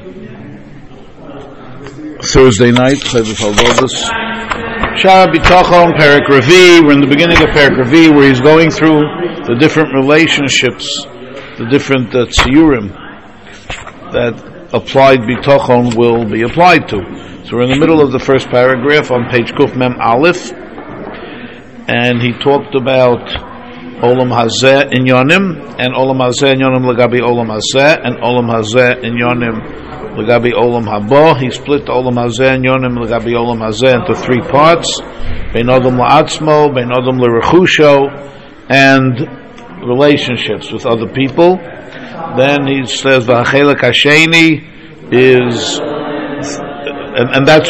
Thursday night, Chovos Halvavos. Shara Bitachon, Perek Revi. We're in the beginning of Perek Revi, where he's going through the different relationships, the different tziyurim that applied Bitachon will be applied to. So we're in the middle of the first paragraph on page Kuf Mem Aleph, and he talked about Olam Hazeh in Yonim, and Olam Hazeh in Yonim Lagabi Olam Hazeh, and Olam Hazeh in Yonim Lagabi Olam Haba. He split the Olam Hazeh in Yonim Lagabi Olam Hazeh into three parts: Bein Adam La'atzmo, Bein Adam L'Rechusho, and relationships with other people. Then he says V'Hachelek Hasheni is, and that's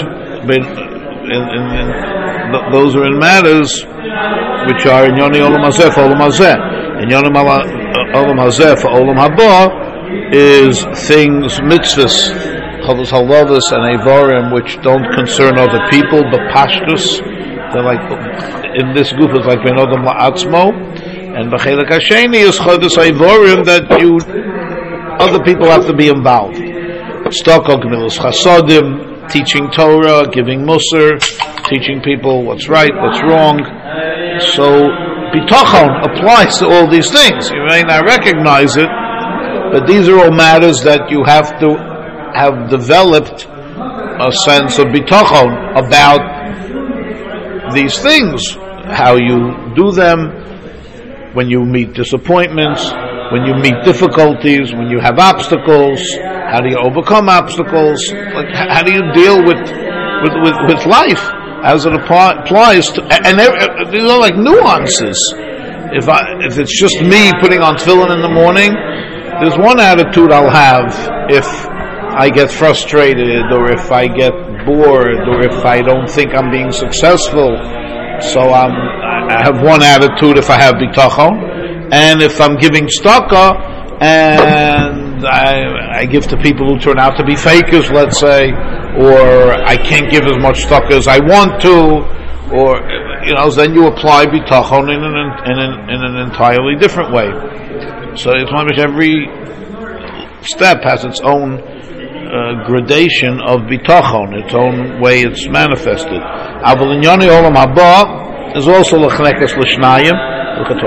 those are in matters which are in Yoni Olam Hazeh for Olam Hazeh. In Yoni Olam Hazeh for Olam Haba is things, mitzvahs, Chovos Halvavos and Eivarim, which don't concern other people, but pashtus. They're like, in this group it's like Ben Adam La'atzmo, and B'Chelek Hasheni is Chovos Eivarim that other people have to be involved. Stokol Gemilas Chasodim, teaching Torah, giving Musar, teaching people what's right, what's wrong. So Bitachon applies to all these things. You may not recognize it, but these are all matters that you have to have developed a sense of Bitachon about these things, how you do them, when you meet disappointments, when you meet difficulties, when you have obstacles, how do you overcome obstacles? Like, how do you deal with life as it applies to? And these are like nuances. If it's just me putting on tefillin in the morning, there's one attitude I'll have if I get frustrated, or if I get bored, or if I don't think I'm being successful. So I have one attitude if I have bitachon, and if I'm giving tzedakah and I give to people who turn out to be fakers, let's say, or I can't give as much tzedakah as I want to, or then you apply bitachon in an entirely different way. So it's almost every step has its own gradation of bitachon, its own way it's manifested. Aval in Yoni Olam Haba is also l'chnekes l'shnayim. You have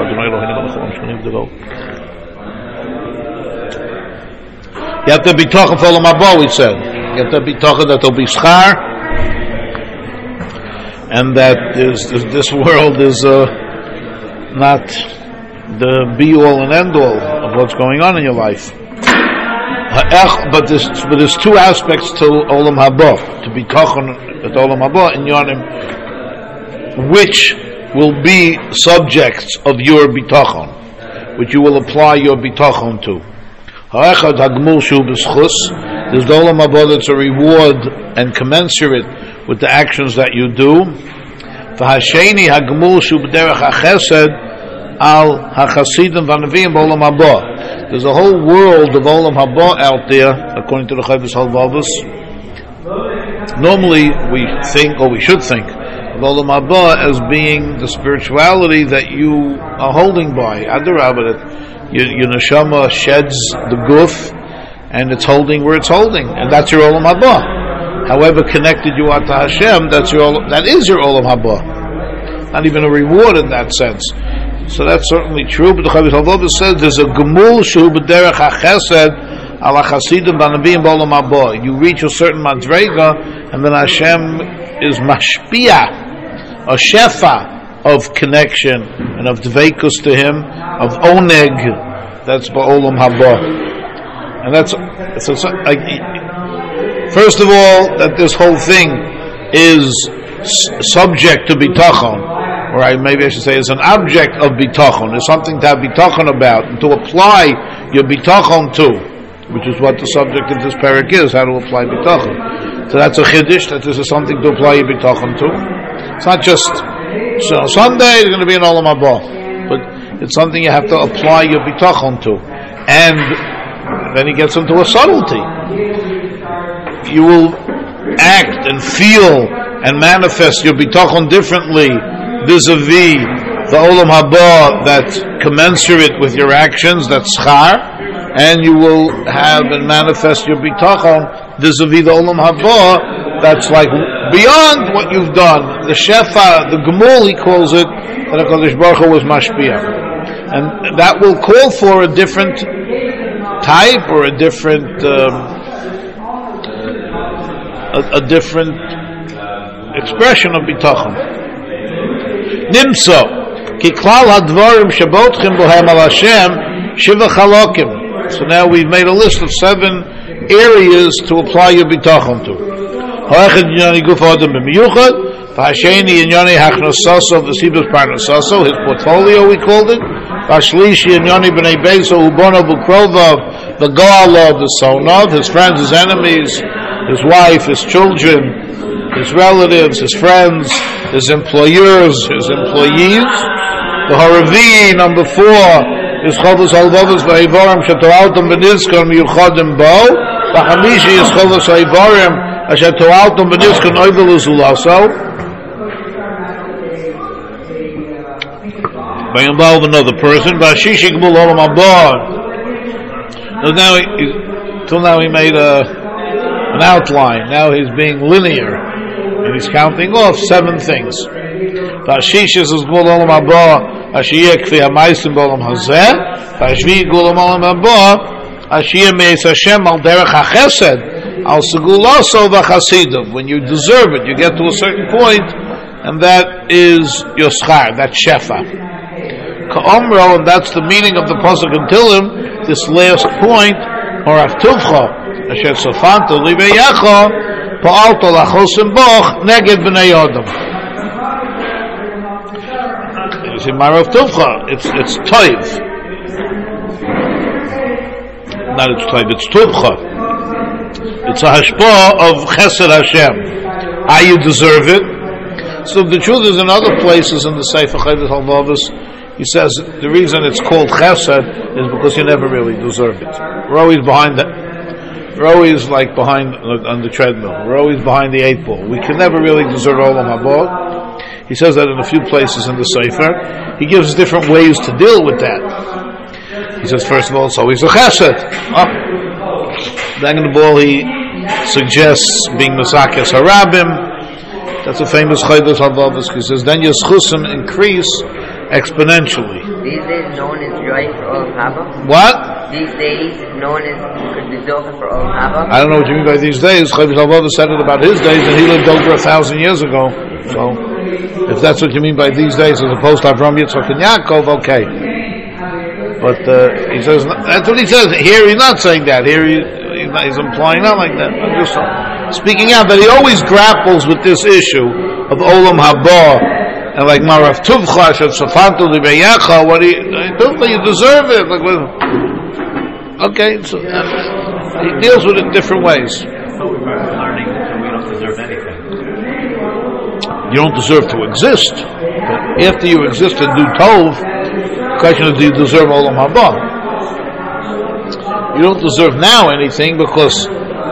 to be talking for Olam Haba, we said. You have to be talking that there'll be schar, and that this world is not the be-all and end-all of what's going on in your life. But there's two aspects to Olam Haba, to be talking at Olam Haba in Yonim, which will be subjects of your bitachon, which you will apply your bitachon to. There's the Olam Haba that's a reward and commensurate with the actions that you do. There's a whole world of Olam Haba out there, according to the Chovos Halvavos. Normally we think, or we should think, Olam Haba as being the spirituality that you are holding by. Adarabah, that your neshama sheds the guf, and it's holding where it's holding, and that's your Olam Haba. However connected you are to Hashem, that is your Olam Haba. Not even a reward in that sense. So that's certainly true. But the Chovos Halvavos says there's a gemul shehu b'derech hachesed ala chasidim b'navim b'olam haba. You reach a certain madrega, and then Hashem is mashpia, a shefa of connection and of dveikus to Him, of oneg. That's b'olam haba, and that's first of all that this whole thing is subject to bitachon, or maybe I should say is an object of bitachon. It's something to have bitachon about and to apply your bitachon to, which is what the subject of this parak is, how to apply bitachon. So that's a chiddush, that this is something to apply your bitachon to. It's not just, Sunday is going to be an Olam Haba, but it's something you have to apply your bitachon to. And then he gets into a subtlety. You will act and feel and manifest your bitachon differently vis-a-vis the Olam Haba that's commensurate with your actions, that's schar, and you will have and manifest your bitachon vis-a-vis the olam haba. That's like beyond what you've done. The shefa, the gemul, he calls it, that HaKadosh Baruch Hu was mashpia, and that will call for a different type or a different expression of bitachon. Nimso ki klal hadvarim shabotchem bohem al Hashem shiva chalokim. So now we've made a list of 7 areas to apply your bitachon to. Ha'echad inyani guf adam b'miyuchad, v'hasheni inyani hachnasaso v'sibas parnasaso, his portfolio we called it. V'ashlishi inyani b'nei beso ubono v'krovav, the goalav, the sonov, his friends, his enemies, his wife, his children, his relatives, his friends, his employers, his employees. The Haravi, number 4, is Chovos Halvavos V'Ivarim Shetoaltam B'Nizkon Miyuchadim Bo. The Hamishi is Chovos Ha'Ivarim Shetoaltam B'Nizkon Oivel Uzulaso. By involve another person. V'Ashishi Gmul Olam Haba. Till now he made an outline. Now he's being linear, and he's counting off 7 things. V'ashish is Gmul Olam Haba. Ashiyah kfi ha'maisim b'olam hazeh, v'ashvi gulam olam haba, ashiyah meis Hashem al derech ha'chesed, al segulaso v'chasidim. When you deserve it, you get to a certain point, and that is your schar, that shefa. Ka'omro, and that's the meaning of the pasuk in Tilim, this last point, or aftuvcha, asher sofanta liveyacha, pa'alto lachosim boch, neged b'nei Adam. It's in Marav Tuvcha. It's Toiv. Not it's Toiv, it's Tuvcha. It's a hashpah of Chesed Hashem. You deserve it. So the truth is, in other places in the Sefer Chovos Halvavos, he says the reason it's called Chesed is because you never really deserve it. We're always behind that. We're always like behind on the treadmill. We're always behind the 8 ball. We can never really deserve Olam Haba. He says that in a few places in the Sefer. He gives different ways to deal with that. He says, first of all, it's always a chesed. Second of all, he suggests being Masakes Harabim. That's a famous Chovos Halvavos. He says, then your schusim increase exponentially. These days, no one is drawing for Olam Haba? What? These days, no one is drawing for Olam Haba? I don't know what you mean by these days. Chovos Halvavos said it about his days, and he lived over 1,000 years ago. So, if that's what you mean by these days, as opposed to Avram, Yitzchak, and Yaakov, okay. But he says that's what he says. Here he's not saying that. Here he's implying not like that. I'm just speaking out that he always grapples with this issue of Olam Haba and like Marav Tuvcha, Shafantu Libeyacha. What you deserve it. Like, okay, so he deals with it in different ways. Learning that we don't deserve anything. You don't deserve to exist. But after you exist and do tov, the question is, do you deserve Olam Haba? You don't deserve now anything because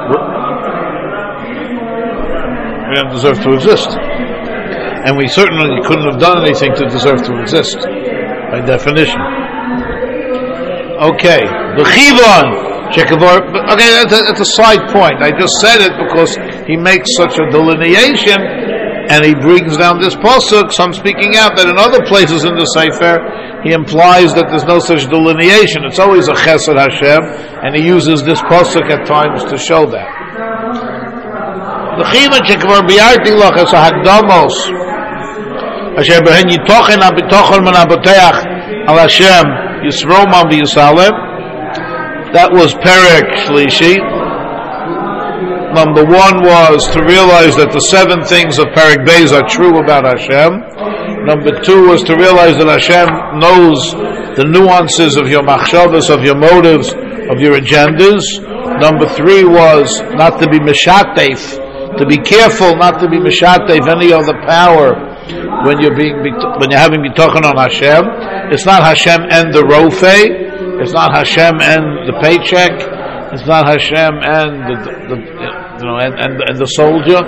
we don't deserve to exist. And we certainly couldn't have done anything to deserve to exist, by definition. Okay, the Chivon. Okay, that's a side point. I just said it because he makes such a delineation, and he brings down this pasuk. So I'm speaking out that in other places in the Sefer, he implies that there's no such delineation. It's always a Chesed Hashem, and he uses this pasuk at times to show that. The Chivon shekvar biyarti lach es hagdamos asher behen yitochen abitochen man aboteach al Hashem yisroman v'yisalem. That was Perek Shlishi. Number 1 was to realize that the 7 things of Perek Beis are true about Hashem. Number 2 was to realize that Hashem knows the nuances of your machshavas, of your motives, of your agendas. Number 3 was not to be mishatef, to be careful not to be mishatef any other power when you're having bitachon on Hashem. It's not Hashem and the rofei. It's not Hashem and the paycheck. It's not Hashem and the soldier.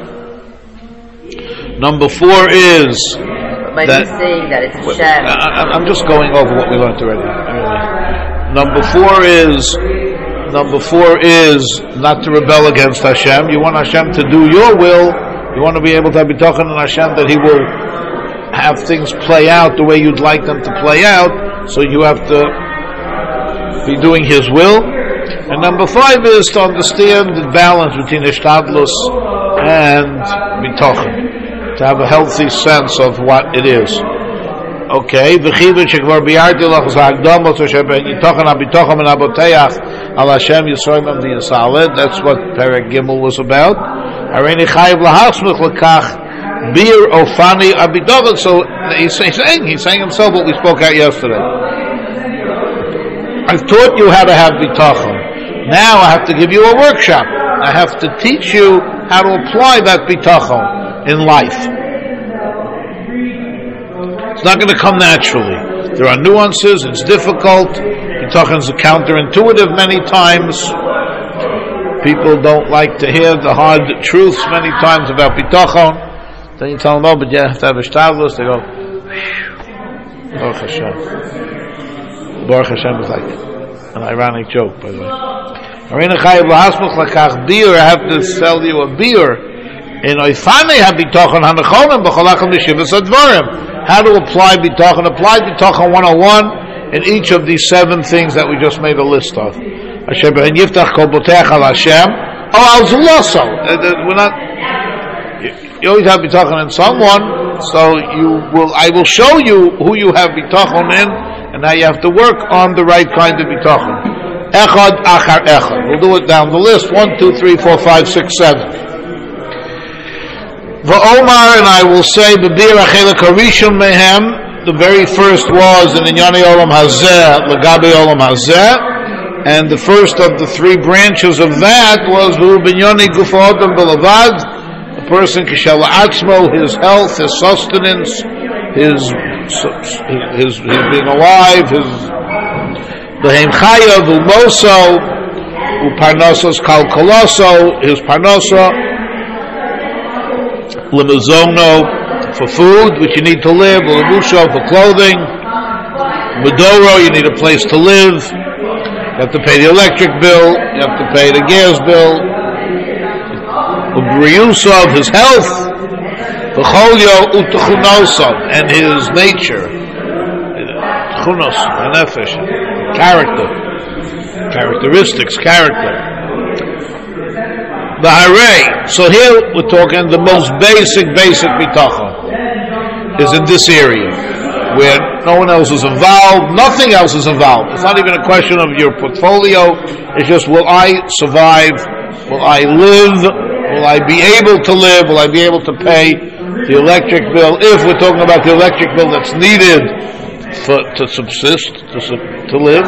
Number 4 is by that saying that it's Hashem. I'm just going over what we learned already. Number four is not to rebel against Hashem. You want Hashem to do your will. You want to be able to have bitachon in Hashem that He will have things play out the way you'd like them to play out. So you have to be doing His will. And number five is to understand the balance between ishtadlus and bitachon, to have a healthy sense of what it is. Okay, v'chidun shekvar biyarti lach z'hagdamot yitochen habitochen and aboteach al Hashem Yisroim v'yisaled. That's what Perek Gimel was about. Hareini chayiv lahasmich lekach bir ofani abitochen. So he's saying himself what we spoke out yesterday. I've taught you how to have bitachon. Now I have to give you a workshop. I have to teach you how to apply that bitachon in life. It's not going to come naturally. There are nuances. It's difficult. Bitachon is counterintuitive many times. People don't like to hear the hard truths many times about bitachon. Then you tell them, oh, but you have to have a shtadlus. They go, Baruch Hashem. Baruch Hashem is like an ironic joke, by the way. I have to tell you a beer. In Oifane habitochen hanachonim b'cholachem l'shivas advarim. How to apply bitachon? Apply bitachon 101 in each of these 7 things that we just made a list of. Hashem and yiftach kol boteach al Hashem. Oh, al zulaso. We're not. You always have bitachon in someone, so I will show you who you have bitachon in, and now you have to work on the right kind of bitachon. Echad achar echad. We'll do it down the list. 1, 2, 3, 4, 5, 6, 7. V'omar, and I will say, b'bir achelek harishon mehem, the very first was in Inyani Olam Hazeh, Lagabi Olam Hazeh, and the first of the 3 branches of that was V'ubinyoni Guf Odom B'lavad, a person kishel atzmo, his health, his sustenance, his being alive, his B'heim Chaya, V'umoso, U'parnosos Kalkoloso, his parnosa, Limazono, for food, which you need to live, Limusho, for clothing, Medoro, you need a place to live, you have to pay the electric bill, you have to pay the gas bill, Ubriusov, his health, V'cholyo U'techunosov, and his nature, Techunos, Nefesh, characteristics, character. The Harei. So here we're talking the most basic bitachon is in this area where no one else is involved, nothing else is involved. It's not even a question of your portfolio. It's just, will I survive? Will I live? Will I be able to live? Will I be able to pay the electric bill? If we're talking about the electric bill that's needed to subsist, to live.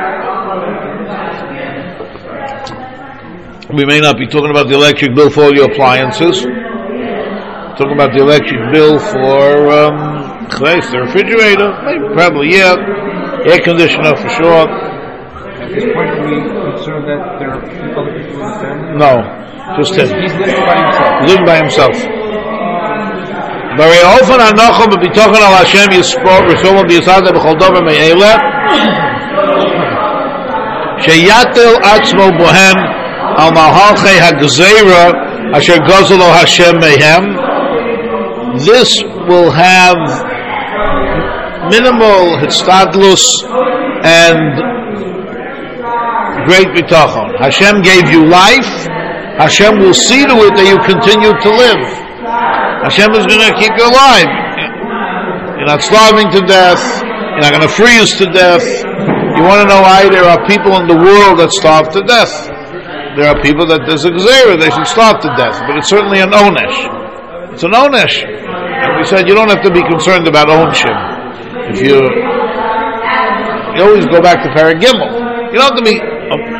We may not be talking about the electric bill for all your appliances. Talking about the electric bill for the refrigerator, maybe, probably, yeah. Air conditioner for sure. At this point, are we concerned that there are other people in the family? No, just him. He's living by himself. Living by himself. Bari ofan anochom b'bitochen al Hashem yisprot rishomah b'yisada b'chol dover me'ela sheyatel atzmo bohem al mahalchei hagzeira asher gozelo Hashem mehem. This will have minimal hitstadlus and great bitachon. Hashem gave you life. Hashem will see to it that you continue to live. Hashem is going to keep you alive. You're not starving to death. You're not going to freeze to death. You want to know why there are people in the world that starve to death. There are people that there's a gzeira, they should starve to death. But it's certainly an onesh. It's an onesh. And we said you don't have to be concerned about onshim. If you always go back to Perek Gimel. You don't have to be...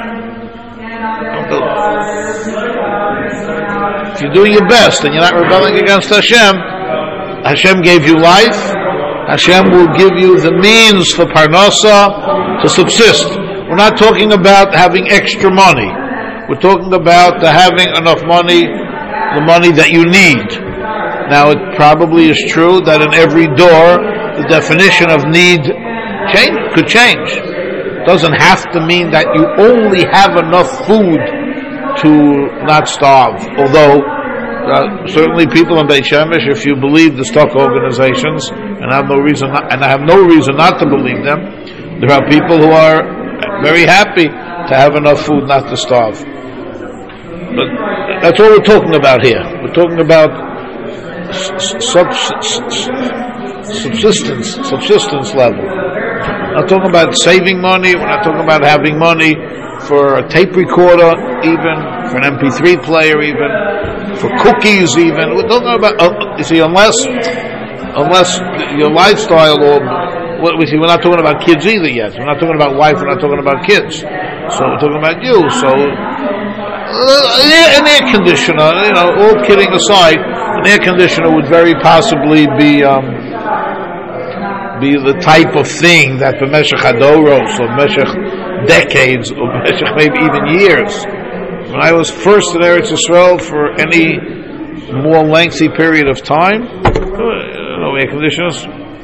If you're doing your best and you're not rebelling against Hashem, Hashem gave you life. Hashem will give you the means for parnasa to subsist. We're not talking about having extra money. We're talking about having enough money, the money that you need. Now, it probably is true that in every door, the definition of need could change. doesn't have to mean that you only have enough food to not starve. Although certainly people in Beit Shemesh, if you believe the stock organizations, and I have no reason not to believe them, there are people who are very happy to have enough food not to starve. But that's all we're talking about here. We're talking about subsistence level. We're not talking about saving money. We're not talking about having money for a tape recorder, even for an MP3 player, even for cookies, even. We're talking about you see, unless your lifestyle, or we're not talking about kids either yet. We're not talking about wife. We're not talking about kids. So we're talking about you. So an air conditioner, all kidding aside, an air conditioner would very possibly be the type of thing that b'meshech hadoros, or b'meshech decades, or b'meshech maybe even years. When I was first in Eretz Yisrael for any more lengthy period of time, no air conditioners.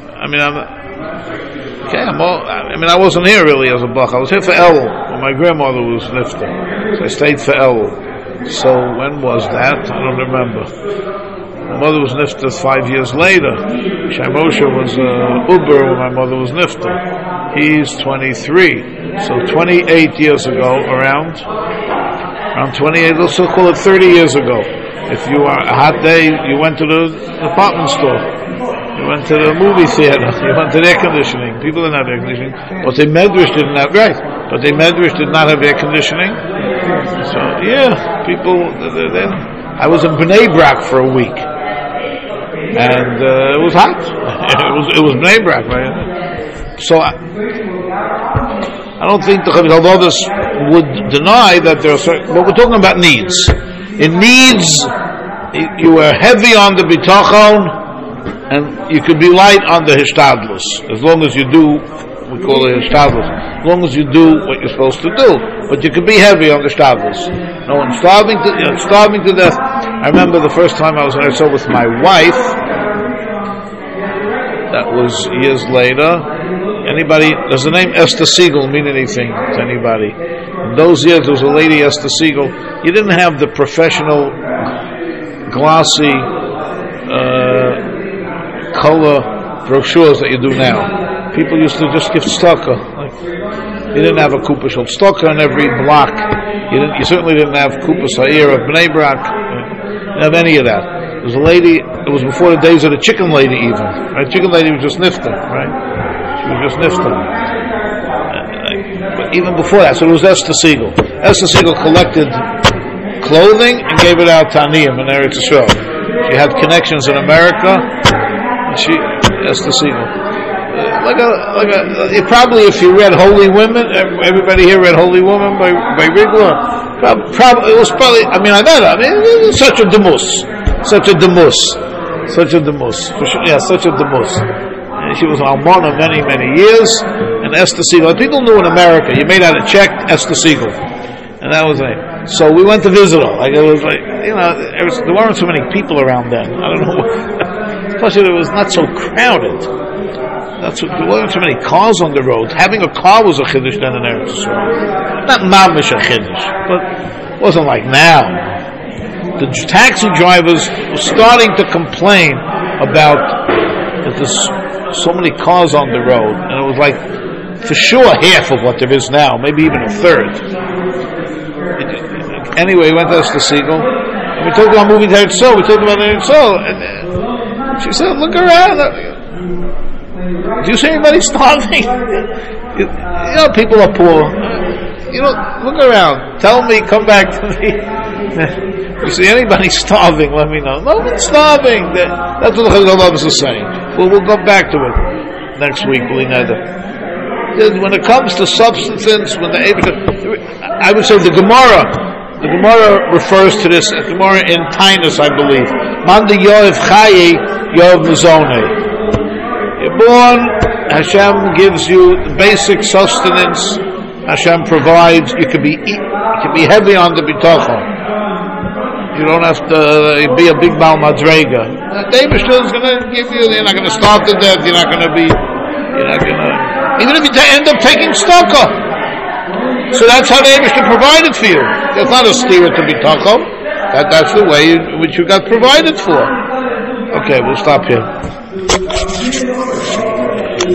I wasn't here really as a bach. I was here for Elul when my grandmother was nifta. So I stayed for Elul. So when was that? I don't remember. My mother was nifta 5 years later. Shai Moshe was Uber when my mother was nifta. He's 23. So 28 years ago, around 28, let's still call it 30 years ago. If you are a hot day, you went to the department store. You went to the movie theater. You went to the air conditioning. People didn't have air conditioning. But the Medrash didn't have, right. But the Medrash did not have air conditioning. So, yeah, people, I was in Bnei Brak for a week. And it was hot. It was Bnei Brak, right? So I don't think the Chavos would deny that there are certain, but we're talking about needs. In needs, you are heavy on the bitachon, and you could be light on the hishtadlus, as long as you do, we call it hishtadlus, as long as you do what you're supposed to do. But you could be heavy on the hishtadlus. No one's starving to death. I remember the first time I was in Eretz with my wife. That was years later. Anybody? Does the name Esther Siegel mean anything to anybody? In those years, there was a lady, Esther Siegel. You didn't have the professional, glossy, color brochures that you do now. People used to just give tzedakah. You didn't have a Kupa Shel Tzedakah in every block. You certainly didn't have Kupa Sa'ir of Bnei Brak. You didn't have any of that. There was a lady. It was before the days of the chicken lady, even. Right? Chicken lady was just nifta, right? She was just nifta. But even before that, so it was Esther Siegel. Esther Siegel collected clothing and gave it out to Aniyim in Eretz Yisrael. She had connections in America. Esther Siegel. Probably if you read Holy Women, everybody here read Holy Women by Rigler. Probably it was probably. I met her. It was such a demus. Such a demus. Yeah, such a demus. And she was Almana many in Esther Siegel. People knew in America, you made out a check, Esther Siegel. And that was it. So we went to visit her. It was there weren't so many people around then. I don't know. Especially it was not so crowded. There weren't so many cars on the road. Having a car was a chiddush then in Eretz Yisrael. Not mamish a chiddush, but it wasn't like now. The taxi drivers were starting to complain about that there's so many cars on the road, and it was like for sure half of what there is now, maybe even a third. Anyway, we went to Esther Siegel, and we talked about moving to Eretz Yisrael. We talked about Eretz Yisrael, and she said, "Look around. Do you see anybody starving? People are poor. Look around. Tell me, come back to me. If you see anybody starving, let me know. No one's starving. That's what the Chazal is saying. We'll go back to it next week, when it comes to substance, I would say the Gemara refers to this. The Gemara in Tainus, I believe. Man de Yoav Chayi, Yoav Mizonei. You're born, Hashem gives you the basic sustenance. Hashem provides. You can be heavy on the bitachon. You don't have to be a big Baal Madrega. David is going to give you. You're not going to starve to death. You're not going to. Even if you end up taking tzedakah, So that's how the Eibishter provided for you. That's not a stira to be tachom. That's the way which you got provided for. Okay, we'll stop here.